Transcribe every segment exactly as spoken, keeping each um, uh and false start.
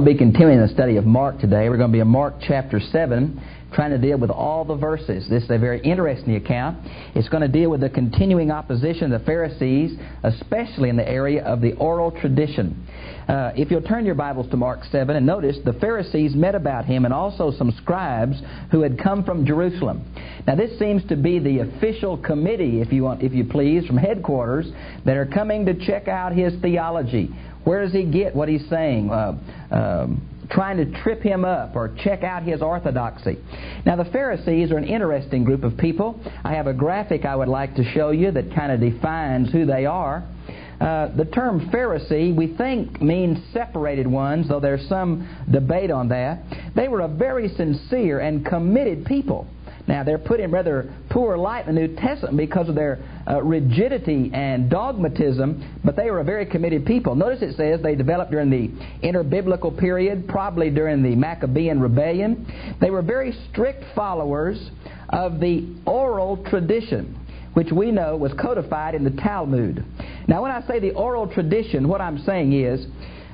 We'll be continuing the study of Mark today. We're going to be in Mark chapter seven, trying to deal with all the verses. This is a very interesting account. It's going to deal with the continuing opposition of the Pharisees, especially in the area of the oral tradition. Uh, if you'll turn your Bibles to Mark seven, and notice the Pharisees met about him and also some scribes who had come from Jerusalem. Now this seems to be the official committee, if you want, if you please, from headquarters that are coming to check out his theology. Where does he get what he's saying? Uh, um, trying to trip him up or check out his orthodoxy. Now the Pharisees are an interesting group of people. I have a graphic I would like to show you that kind of defines who they are. Uh, the term Pharisee, we think, means separated ones, though there's some debate on that. They were a very sincere and committed people. Now, they're put in rather poor light in the New Testament because of their uh, rigidity and dogmatism, but they were a very committed people. Notice it says they developed during the interbiblical period, probably during the Maccabean rebellion. They were very strict followers of the oral tradition, which we know was codified in the Talmud. Now, when I say the oral tradition, what I'm saying is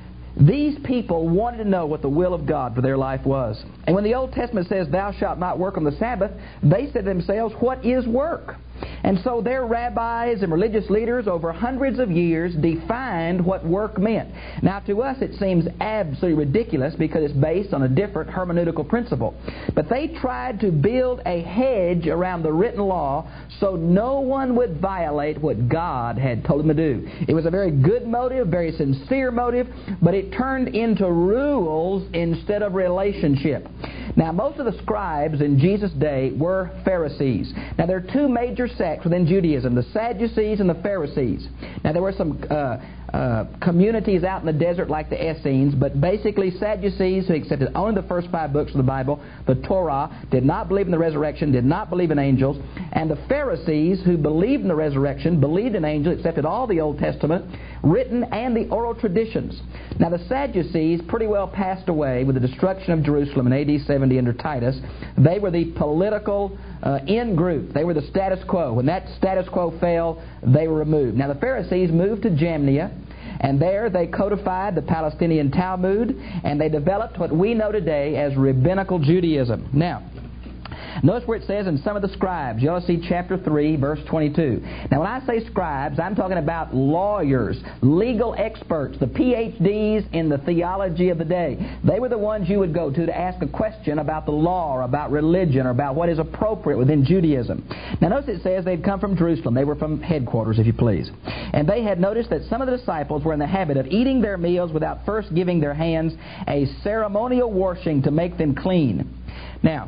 these people wanted to know what the will of God for their life was. And when the Old Testament says, "Thou shalt not work on the Sabbath," they said to themselves, what is work? And so their rabbis and religious leaders over hundreds of years defined what work meant. Now to us it seems absolutely ridiculous because it's based on a different hermeneutical principle. But they tried to build a hedge around the written law so no one would violate what God had told them to do. It was a very good motive, very sincere motive, but it turned into rules instead of relationship. Now most of the scribes in Jesus' day were Pharisees. Now there are two major sects within Judaism, the Sadducees and the Pharisees. Now there were some uh, uh, communities out in the desert like the Essenes, but basically Sadducees who accepted only the first five books of the Bible, the Torah, did not believe in the resurrection, did not believe in angels, and the Pharisees who believed in the resurrection, believed in angels, accepted all the Old Testament, written and the oral traditions. Now the Sadducees pretty well passed away with the destruction of Jerusalem in A D seventy under Titus. They were the political uh, in group. They were the status quo. When that status quo fell, they were removed. Now the Pharisees moved to Jamnia, and there they codified the Palestinian Talmud, and they developed what we know today as Rabbinical Judaism. Now, notice where it says in some of the scribes. You ought to see chapter three, verse twenty-two. Now when I say scribes, I'm talking about lawyers, legal experts, the P H Ds in the theology of the day. They were the ones you would go to to ask a question about the law or about religion or about what is appropriate within Judaism. Now notice it says they'd come from Jerusalem. They were from headquarters, if you please. And they had noticed that some of the disciples were in the habit of eating their meals without first giving their hands a ceremonial washing to make them clean. Now,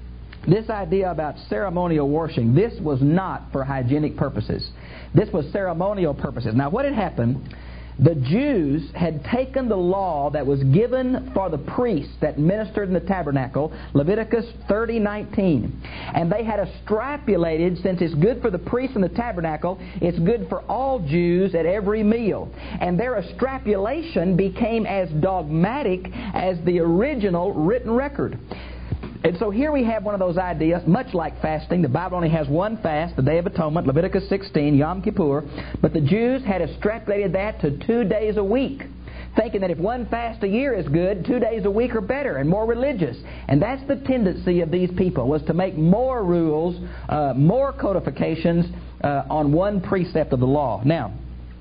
this idea about ceremonial washing, this was not for hygienic purposes. This was ceremonial purposes. Now what had happened, the Jews had taken the law that was given for the priests that ministered in the tabernacle, Leviticus thirty nineteen, and they had extrapolated, since it's good for the priests in the tabernacle, it's good for all Jews at every meal. And their extrapolation became as dogmatic as the original written record. And so here we have one of those ideas, much like fasting. The Bible only has one fast, the Day of Atonement, Leviticus sixteen, Yom Kippur. But the Jews had extrapolated that to two days a week, thinking that if one fast a year is good, two days a week are better and more religious. And that's the tendency of these people, was to make more rules, uh, more codifications uh, on one precept of the law. Now,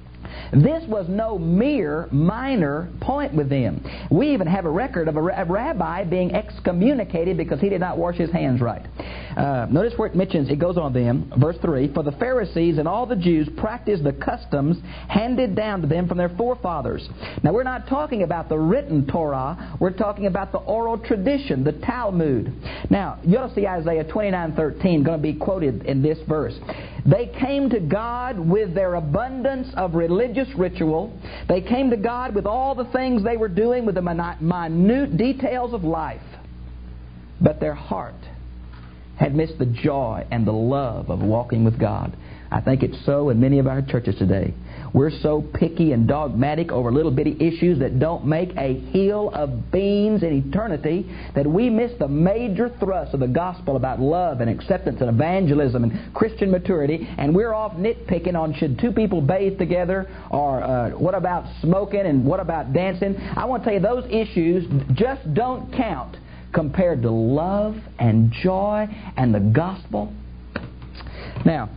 this was no mere minor point with them. We even have a record of a rabbi being excommunicated because he did not wash his hands right. Uh, notice where it mentions, it goes on then, verse three, "For the Pharisees and all the Jews practiced the customs handed down to them from their forefathers." Now we're not talking about the written Torah, we're talking about the oral tradition, the Talmud. Now, you'll see Isaiah twenty-nine thirteen going to be quoted in this verse. "They came to God with their abundance of religious ritual. They came to God with all the things they were doing, with the minute details of life. But their heart had missed the joy and the love of walking with God. I think it's so in many of our churches today. We're so picky and dogmatic over little bitty issues that don't make a hill of beans in eternity that we miss the major thrust of the gospel about love and acceptance and evangelism and Christian maturity, and we're off nitpicking on should two people bathe together, or uh, what about smoking and what about dancing. I want to tell you, those issues just don't count compared to love and joy and the gospel. Now,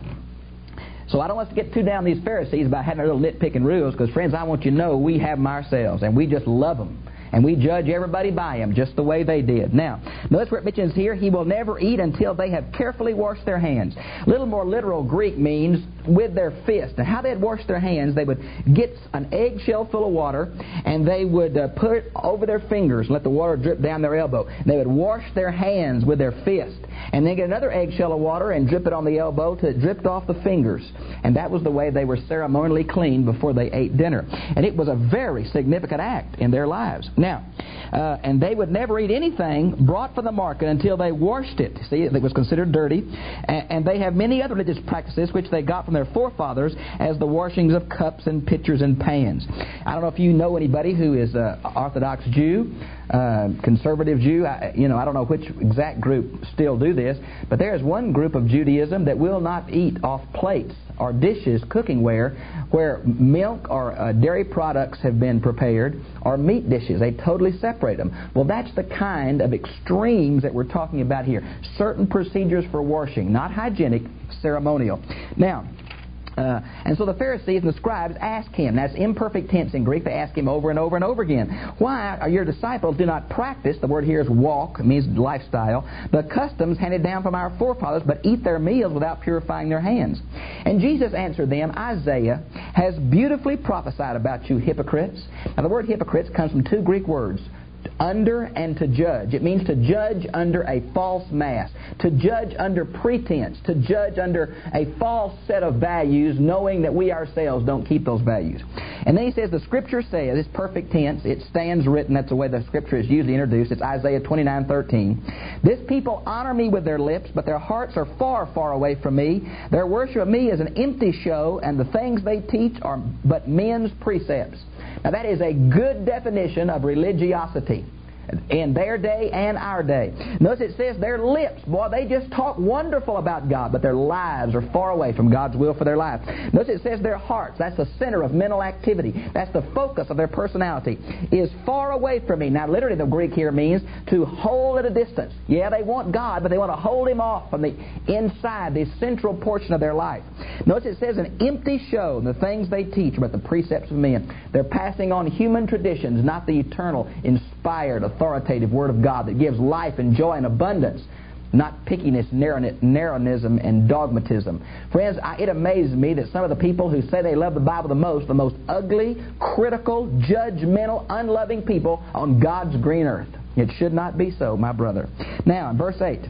so I don't want us to get too down these Pharisees about having little nitpicking rules, because, friends, I want you to know we have them ourselves, and we just love them. And we judge everybody by them just the way they did. Now, notice where it mentions here, he will never eat until they have carefully washed their hands. A little more literal Greek means with their fist. And how they'd wash their hands, they would get an eggshell full of water, and they would uh, put it over their fingers and let the water drip down their elbow. They would wash their hands with their fist, and then get another eggshell of water and drip it on the elbow till it dripped off the fingers. And that was the way they were ceremonially clean before they ate dinner. And it was a very significant act in their lives. Now, uh, and they would never eat anything brought from the market until they washed it. See, it was considered dirty. And, and they have many other religious practices which they got from their forefathers, as the washings of cups and pitchers and pans. I don't know if you know anybody who is an Orthodox Jew, uh, conservative Jew. I, you know, I don't know which exact group still do this, but there is one group of Judaism that will not eat off plates or dishes, cookingware, where milk or uh, dairy products have been prepared, or meat dishes. They totally separate them. Well, that's the kind of extremes that we're talking about here. Certain procedures for washing, not hygienic, ceremonial. Now, Uh, and so the Pharisees and the scribes ask him. That's imperfect tense in Greek. They ask him over and over and over again. Why are your disciples do not practice, the word here is walk, it means lifestyle, the customs handed down from our forefathers, but eat their meals without purifying their hands? And Jesus answered them, Isaiah has beautifully prophesied about you hypocrites. Now the word hypocrites comes from two Greek words, under and to judge. It means to judge under a false mask, to judge under pretense, to judge under a false set of values, knowing that we ourselves don't keep those values. And then he says, the Scripture says, it's perfect tense, it stands written, that's the way the Scripture is usually introduced, it's Isaiah twenty-nine thirteen. This people honor me with their lips, but their hearts are far, far away from me. Their worship of me is an empty show, and the things they teach are but men's precepts. Now that is a good definition of religiosity in their day and our day. Notice it says their lips, boy, they just talk wonderful about God, but their lives are far away from God's will for their life. Notice it says their hearts, that's the center of mental activity, that's the focus of their personality, is far away from me. Now literally the Greek here means to hold at a distance. Yeah, they want God, but they want to hold Him off from the inside, the central portion of their life. Notice it says an empty show, the things they teach about the precepts of men. They're passing on human traditions, not the eternal, inspired, authoritative Word of God that gives life and joy and abundance, not pickiness, narrowism, and dogmatism. Friends, I, it amazes me that some of the people who say they love the Bible the most, the most ugly, critical, judgmental, unloving people on God's green earth. It should not be so, my brother. Now, in verse eight,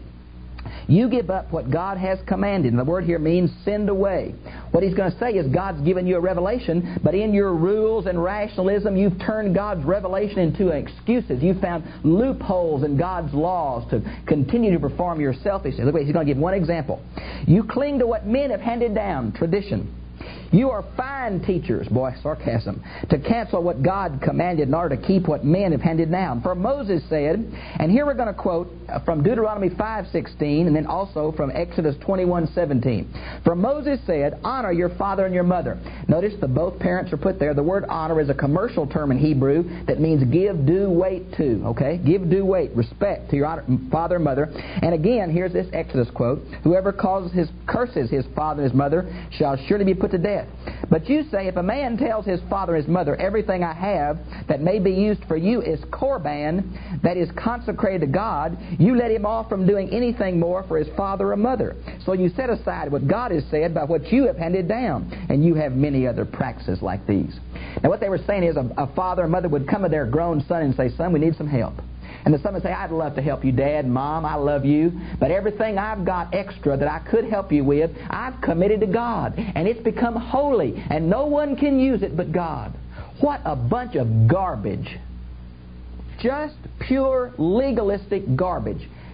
you give up what God has commanded. And the word here means send away. What he's going to say is God's given you a revelation, but in your rules and rationalism, you've turned God's revelation into excuses. You've found loopholes in God's laws to continue to perform your selfishness. Look, he's going to give one example. You cling to what men have handed down, tradition. You are fine teachers, boy, sarcasm, to cancel what God commanded in order to keep what men have handed down. For Moses said, and here we're going to quote from Deuteronomy five sixteen, and then also from Exodus twenty-one seventeen. For Moses said, honor your father and your mother. Notice the both parents are put there. The word honor is a commercial term in Hebrew that means give due weight to. Okay, give due weight, respect to your honor, father and mother. And again, here's this Exodus quote: whoever causes his curses his father and his mother shall surely be put to death. But you say, if a man tells his father and his mother, everything I have that may be used for you is korban, that is consecrated to God, you let him off from doing anything more for his father or mother. So you set aside what God has said by what you have handed down, and you have many other practices like these. Now what they were saying is a, a father or mother would come to their grown son and say, son, we need some help. And the son would say, I'd love to help you, Dad, Mom, I love you, but everything I've got extra that I could help you with, I've committed to God, and it's become holy, and no one can use it but God. What a bunch of garbage. Just pure legalistic garbage.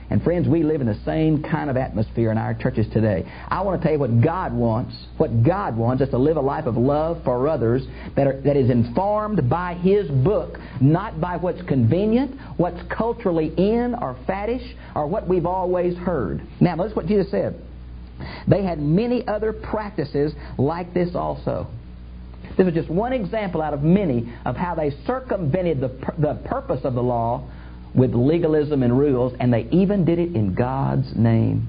And friends, we live in the same kind of atmosphere in our churches today. I want to tell you what God wants. What God wants is to live a life of love for others that, are, that is informed by His book, not by what's convenient, what's culturally in or faddish, or what we've always heard. Now, notice what Jesus said. They had many other practices like this also. This is just one example out of many of how they circumvented the, the purpose of the law with legalism and rules, and they even did it in God's name.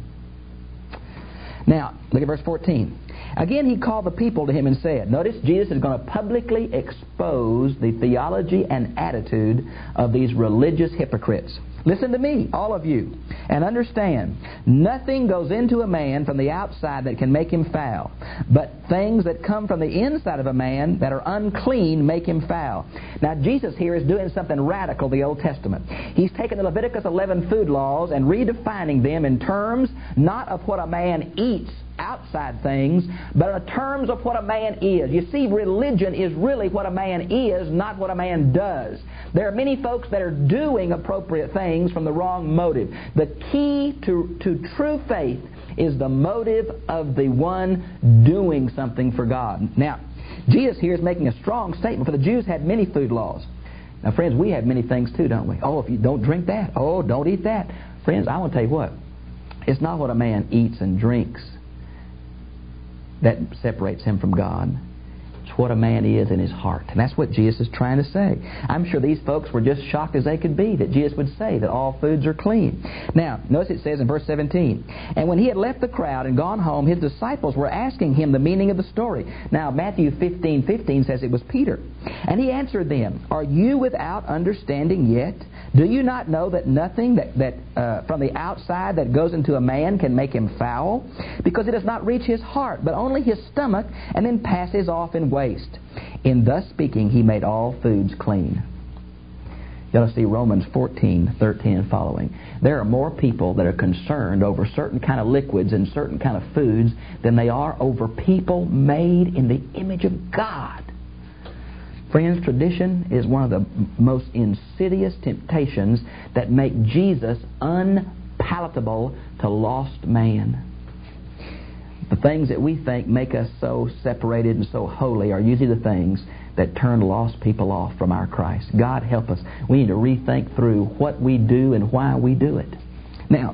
Now, look at verse fourteen. Again, He called the people to Him and said, notice Jesus is going to publicly expose the theology and attitude of these religious hypocrites. Listen to me, all of you, and understand, nothing goes into a man from the outside that can make him foul, but things that come from the inside of a man that are unclean make him foul. Now, Jesus here is doing something radical in the Old Testament. He's taking the Leviticus eleven food laws and redefining them in terms not of what a man eats, outside things, but in terms of what a man is. You see, religion is really what a man is, not what a man does. There are many folks that are doing appropriate things from the wrong motive. The key to, to true faith is the motive of the one doing something for God. Now, Jesus here is making a strong statement, for the Jews had many food laws. Now, friends, we have many things too, don't we? Oh, if you don't drink that. Oh, don't eat that. Friends, I want to tell you what. It's not what a man eats and drinks that separates him from God. It's what a man is in his heart. And that's what Jesus is trying to say. I'm sure these folks were just shocked as they could be that Jesus would say that all foods are clean. Now, notice it says in verse seventeen, and when He had left the crowd and gone home, His disciples were asking Him the meaning of the story. Now, Matthew fifteen fifteen says it was Peter. And He answered them, are you without understanding yet? Do you not know that nothing that, that uh, from the outside that goes into a man can make him foul? Because it does not reach his heart, but only his stomach, and then passes off in waste. In thus speaking, He made all foods clean. You ought to see Romans fourteen, thirteen and following. There are more people that are concerned over certain kind of liquids and certain kind of foods than they are over people made in the image of God. Friends, tradition is one of the most insidious temptations that make Jesus unpalatable to lost man. The things that we think make us so separated and so holy are usually the things that turn lost people off from our Christ. God help us. We need to rethink through what we do and why we do it. Now,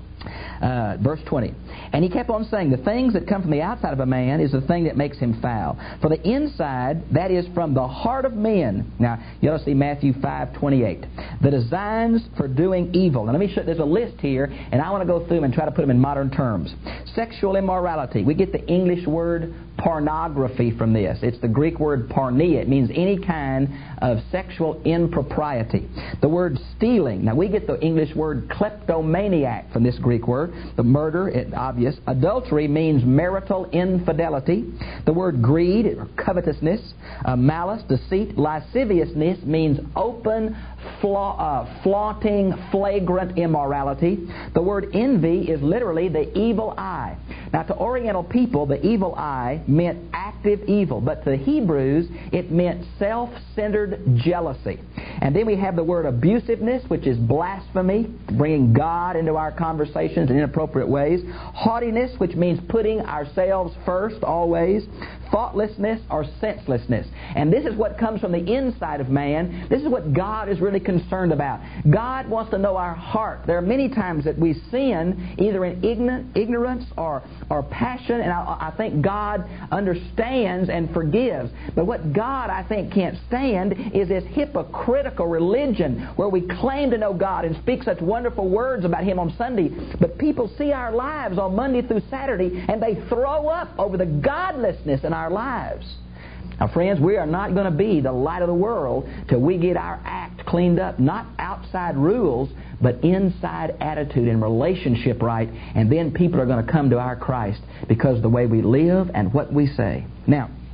uh, verse twenty. And He kept on saying, the things that come from the outside of a man is the thing that makes him foul. For the inside, that is from the heart of men. Now, you ought to see Matthew five twenty-eight. The designs for doing evil. Now, let me show you, there's a list here, and I want to go through them and try to put them in modern terms. Sexual immorality. We get the English word pornography from this. It's the Greek word porneia. It means any kind of sexual impropriety. The word stealing. Now, we get the English word kleptomaniac from this Greek word. The murder, it, obvious. Adultery means marital infidelity. The word greed, or covetousness. Uh, malice, deceit. Lasciviousness means open, fla- uh, flaunting, flagrant immorality. The word envy is literally the evil eye. Now, to Oriental people, the evil eye meant active evil, but to the Hebrews, it meant self-centered jealousy. And then we have the word abusiveness, which is blasphemy, bringing God into our conversations in inappropriate ways. Haughtiness, which means putting ourselves first always. Thoughtlessness or senselessness. And this is what comes from the inside of man. This is what God is really concerned about. God wants to know our heart. There are many times that we sin either in ignorant, ignorance or, or passion, and I, I think God understands and forgives. But what God, I think, can't stand is this hypocritical religion where we claim to know God and speak such wonderful words about Him on Sunday, but people see our lives on Monday through Saturday and they throw up over the godlessness in our our lives. Now, friends, we are not going to be the light of the world till we get our act cleaned up. Not outside rules, but inside attitude and relationship right. And then people are going to come to our Christ because of the way we live and what we say. Now,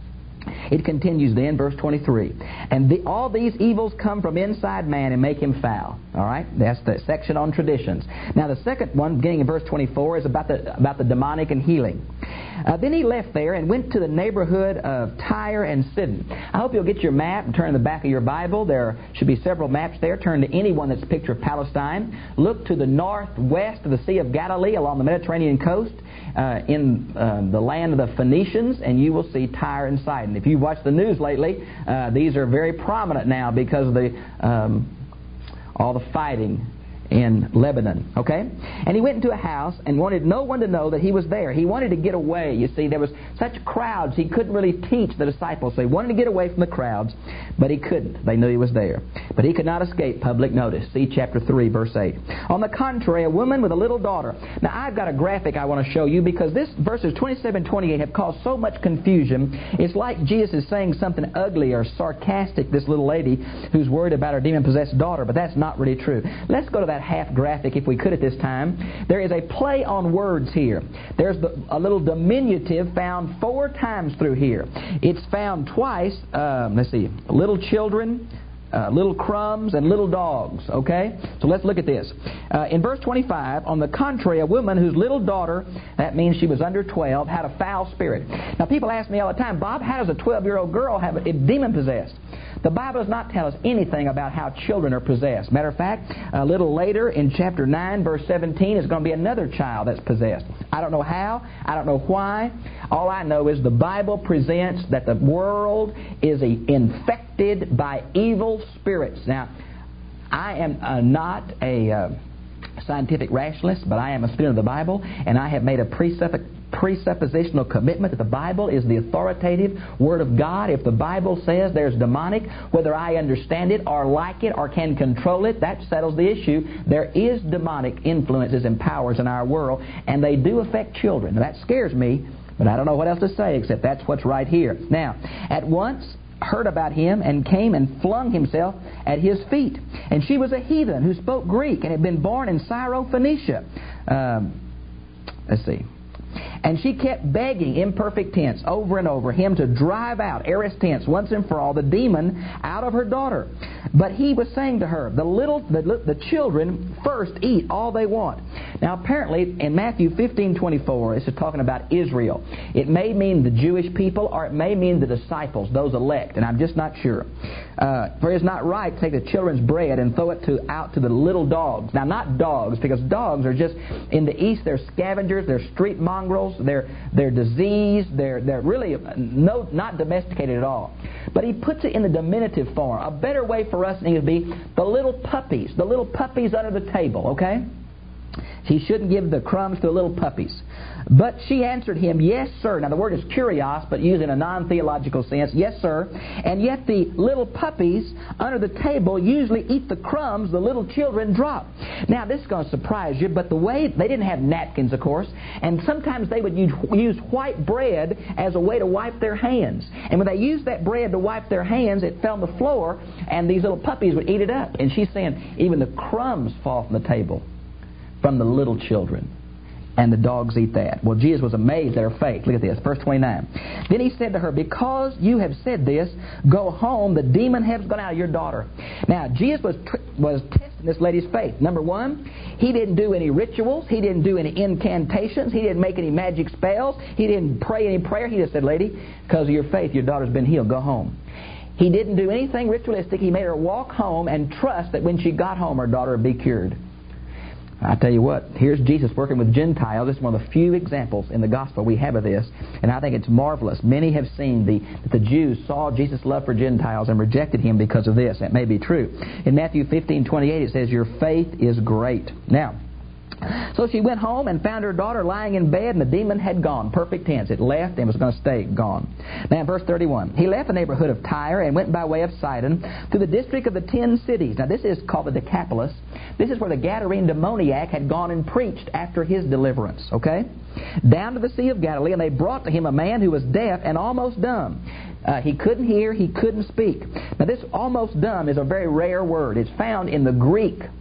It continues then, verse twenty-three. And the, all these evils come from inside man and make him foul. All right? That's the section on traditions. Now the second one, beginning in verse twenty-four, is about the, about the demonic and healing. Uh, then he left there and went to the neighborhood of Tyre and Sidon. I hope you'll get your map and turn to the back of your Bible. There should be several maps there. Turn to any one that's a picture of Palestine. Look to the northwest of the Sea of Galilee along the Mediterranean coast. Uh, in uh, the land of the Phoenicians, and you will see Tyre and Sidon. If you've watched the news lately, uh, these are very prominent now because of the um, all the fighting in Lebanon. Okay? And he went into a house and wanted no one to know that he was there. He wanted to get away. You see, there was such crowds, he couldn't really teach the disciples. So he wanted to get away from the crowds, but he couldn't. They knew he was there. But he could not escape public notice. See chapter three, verse eight. On the contrary, a woman with a little daughter. Now, I've got a graphic I want to show you because this verses twenty-seven, twenty-eight have caused so much confusion. It's like Jesus is saying something ugly or sarcastic, this little lady who's worried about her demon-possessed daughter, but that's not really true. Let's go to that half graphic if we could at this time. There is a play on words here. There's the, a little diminutive found four times through here. It's found twice, um, let's see, little children, uh, little crumbs, and little dogs. Okay? So let's look at this. Uh, in verse twenty-five, on the contrary, a woman whose little daughter, that means she was under twelve, had a foul spirit. Now people ask me all the time, Bob, how does a twelve-year-old girl have a demon-possessed? The Bible does not tell us anything about how children are possessed. Matter of fact, a little later in chapter nine, verse seventeen, is going to be another child that's possessed. I don't know how. I don't know why. All I know is the Bible presents that the world is infected by evil spirits. Now, I am uh, not a uh, scientific rationalist, but I am a student of the Bible, and I have made a presupposition presuppositional commitment that the Bible is the authoritative Word of God. If the Bible says there's demonic, whether I understand it or like it or can control it, that settles the issue. There is demonic influences and powers in our world, and they do affect children. Now, that scares me, but I don't know what else to say except that's what's right here. Now, at once heard about him and came and flung himself at his feet. And she was a heathen who spoke Greek and had been born in Syro-Phoenicia. Um, let's see. And she kept begging, imperfect tense, over and over, him to drive out, aorist tense, once and for all, the demon out of her daughter. But he was saying to her, the little, the, the children first eat all they want. Now apparently, in Matthew fifteen twenty-four, this is talking about Israel. It may mean the Jewish people, or it may mean the disciples, those elect, and I'm just not sure. Uh, for it is not right to take the children's bread and throw it to, out to the little dogs. Now, not dogs, because dogs are just, in the East, they're scavengers, they're street mongrels, they're, they're diseased, they're, they're really no, not domesticated at all. But he puts it in the diminutive form. A better way for us would be the little puppies, the little puppies under the table, okay? He shouldn't give the crumbs to the little puppies. But she answered him, yes, sir. Now, the word is kurios, but used in a non-theological sense. Yes, sir. And yet the little puppies under the table usually eat the crumbs the little children drop. Now, this is going to surprise you, but the way, they didn't have napkins, of course, and sometimes they would use, use white bread as a way to wipe their hands. And when they used that bread to wipe their hands, it fell on the floor, and these little puppies would eat it up. And she's saying, even the crumbs fall from the table from the little children, and the dogs eat that. Well, Jesus was amazed at her faith. Look at this, verse twenty-nine. Then he said to her, because you have said this, go home, the demon has gone out of your daughter. Now, Jesus was tr- was testing this lady's faith. Number one, he didn't do any rituals. He didn't do any incantations. He didn't make any magic spells. He didn't pray any prayer. He just said, lady, because of your faith, your daughter's been healed. Go home. He didn't do anything ritualistic. He made her walk home and trust that when she got home, her daughter would be cured. I tell you what, here's Jesus working with Gentiles. This is one of the few examples in the gospel we have of this, and I think it's marvelous. Many have seen the, that the Jews saw Jesus' love for Gentiles and rejected him because of this. That may be true. In Matthew fifteen twenty-eight, it says, your faith is great. Now, so she went home and found her daughter lying in bed, and the demon had gone. Perfect tense. It left and was going to stay gone. Now, in verse thirty-one. He left the neighborhood of Tyre and went by way of Sidon to the district of the ten cities. Now, this is called the Decapolis. This is where the Gadarene demoniac had gone and preached after his deliverance. Okay? Down to the Sea of Galilee, and they brought to him a man who was deaf and almost dumb. Uh, he couldn't hear, he couldn't speak. Now, this almost dumb is a very rare word. It's found in the Greek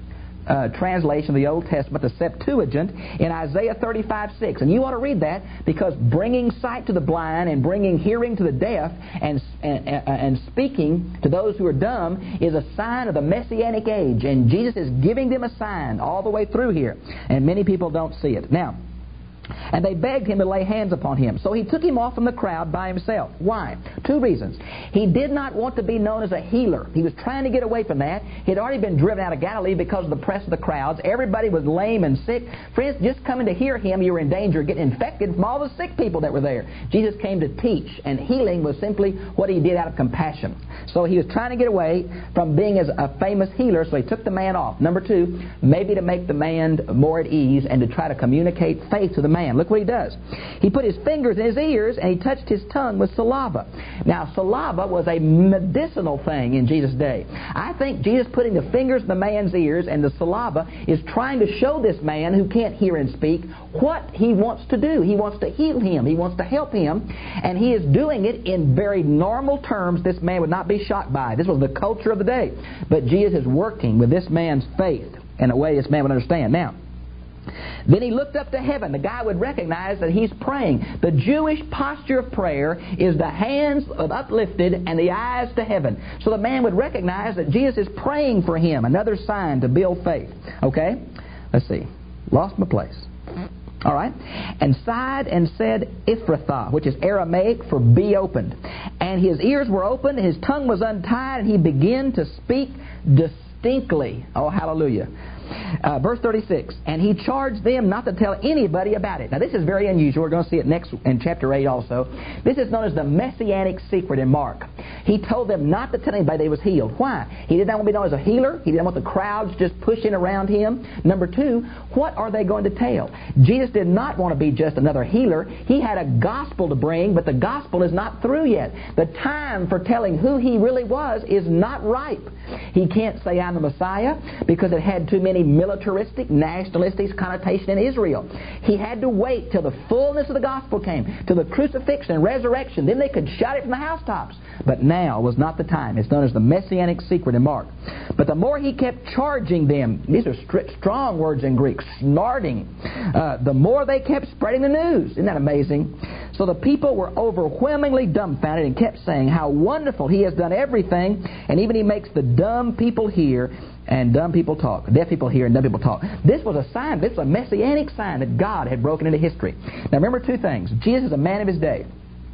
uh, translation of the Old Testament, the Septuagint, in Isaiah thirty-five six. And you want to read that because bringing sight to the blind and bringing hearing to the deaf and, and, and speaking to those who are dumb is a sign of the Messianic age. And Jesus is giving them a sign all the way through here. And many people don't see it. Now, and they begged him to lay hands upon him. So he took him off from the crowd by himself. Why? Two reasons. He did not want to be known as a healer. He was trying to get away from that. He had already been driven out of Galilee because of the press of the crowds. Everybody was lame and sick. Friends, just coming to hear him, you were in danger of getting infected from all the sick people that were there. Jesus came to teach, and healing was simply what he did out of compassion. So he was trying to get away from being as a famous healer, so he took the man off. Number two, maybe to make the man more at ease and to try to communicate faith to the man. Look what he does. He put his fingers in his ears and he touched his tongue with saliva. Now, saliva was a medicinal thing in Jesus' day. I think Jesus putting the fingers in the man's ears and the saliva is trying to show this man who can't hear and speak what he wants to do. He wants to heal him. He wants to help him. And he is doing it in very normal terms this man would not be shocked by. This was the culture of the day. But Jesus is working with this man's faith in a way this man would understand. Now, then he looked up to heaven. The guy would recognize that he's praying. The Jewish posture of prayer is the hands uplifted and the eyes to heaven. So the man would recognize that Jesus is praying for him. Another sign to build faith. Okay? Let's see. Lost my place. All right. And sighed and said, Ephrathah, which is Aramaic for be opened. And his ears were opened, his tongue was untied, and he began to speak distinctly. Oh, hallelujah. Uh, verse thirty-six, and he charged them not to tell anybody about it. Now this is very unusual. We're going to see it next in chapter eight also. This is known as the Messianic secret in Mark. He told them not to tell anybody that he was healed. Why? He did not want to be known as a healer. He didn't want the crowds just pushing around him. Number two, what are they going to tell? Jesus did not want to be just another healer. He had a gospel to bring, but the gospel is not through yet. The time for telling who he really was is not ripe. He can't say I'm the Messiah because it had too many militaristic, nationalistic connotation in Israel. He had to wait till the fullness of the gospel came, till the crucifixion and resurrection. Then they could shout it from the housetops. But now was not the time. It's known as the Messianic secret in Mark. But the more he kept charging them, these are strict, strong words in Greek, snorting, uh, the more they kept spreading the news. Isn't that amazing? So the people were overwhelmingly dumbfounded and kept saying how wonderful he has done everything, and even he makes the dumb people hear and dumb people talk. Deaf people hear and dumb people talk. This was a sign, this was a messianic sign that God had broken into history. Now remember two things. Jesus is a man of his day.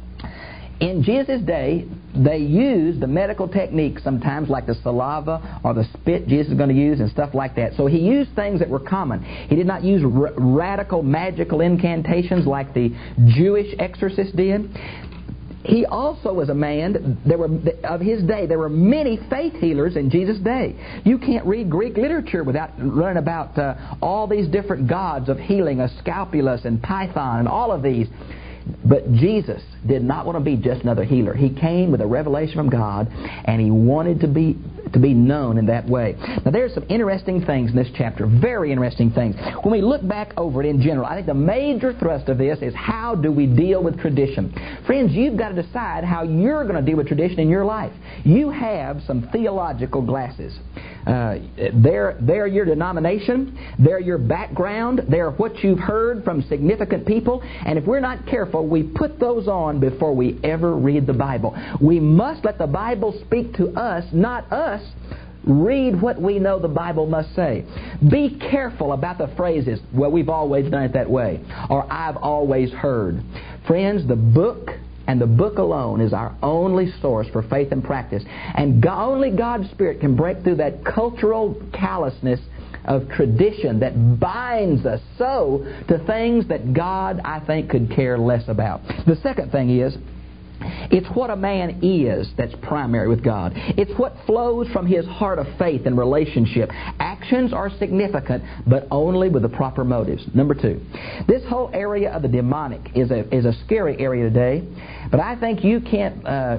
In Jesus' day, they used the medical techniques sometimes, like the saliva or the spit Jesus is going to use and stuff like that. So he used things that were common. He did not use r- radical magical incantations like the Jewish exorcists did. He also was a man, there were of his day, there were many faith healers in Jesus' day. You can't read Greek literature without learning about uh, all these different gods of healing, Asclepius and Python and all of these. But Jesus did not want to be just another healer. He came with a revelation from God, and he wanted to be to be known in that way. Now, there's some interesting things in this chapter, very interesting things. When we look back over it in general, I think the major thrust of this is how do we deal with tradition. Friends, you've got to decide how you're going to deal with tradition in your life. You have some theological glasses. Uh, they're, they're your denomination, they're your background, they're what you've heard from significant people, and if we're not careful, we put those on before we ever read the Bible. We must let the Bible speak to us, not us read what we know the Bible must say. Be careful about the phrases, well, we've always done it that way, or I've always heard. Friends, the book and the book alone is our only source for faith and practice. And God, only God's Spirit can break through that cultural callousness of tradition that binds us so to things that God, I think, could care less about. The second thing is, it's what a man is that's primary with God. It's what flows from his heart of faith and relationship. Actions are significant, but only with the proper motives. Number two, this whole area of the demonic is a is a scary area today, but I think you can't uh,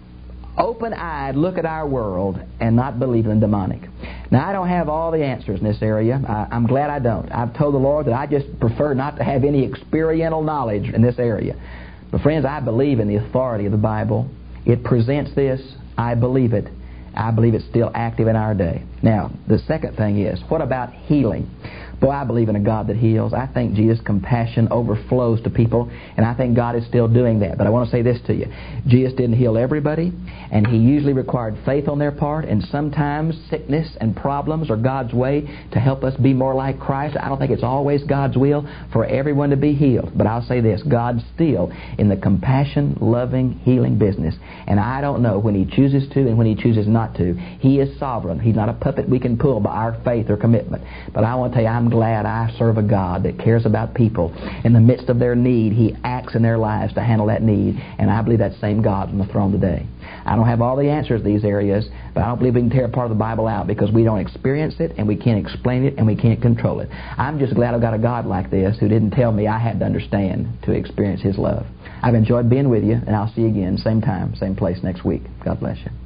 open-eyed look at our world and not believe in the demonic. Now, I don't have all the answers in this area. I, I'm glad I don't. I've told the Lord that I just prefer not to have any experiential knowledge in this area. But friends, I believe in the authority of the Bible. It presents this. I believe it. I believe it's still active in our day. Now, the second thing is, what about healing? Boy, I believe in a God that heals. I think Jesus' compassion overflows to people, and I think God is still doing that. But I want to say this to you. Jesus didn't heal everybody, and He usually required faith on their part, and sometimes sickness and problems are God's way to help us be more like Christ. I don't think it's always God's will for everyone to be healed. But I'll say this, God's still in the compassion, loving, healing business. And I don't know when He chooses to and when He chooses not to. He is sovereign. He's not a puppet we can pull by our faith or commitment. But I want to tell you, I'm glad I serve a God that cares about people. In the midst of their need, He acts in their lives to handle that need. And I believe that same God on the throne today. I don't have all the answers to these areas, but I don't believe we can tear a part of the Bible out because we don't experience it and we can't explain it and we can't control it. I'm just glad I've got a God like this who didn't tell me I had to understand to experience His love. I've enjoyed being with you, and I'll see you again, same time, same place next week. God bless you.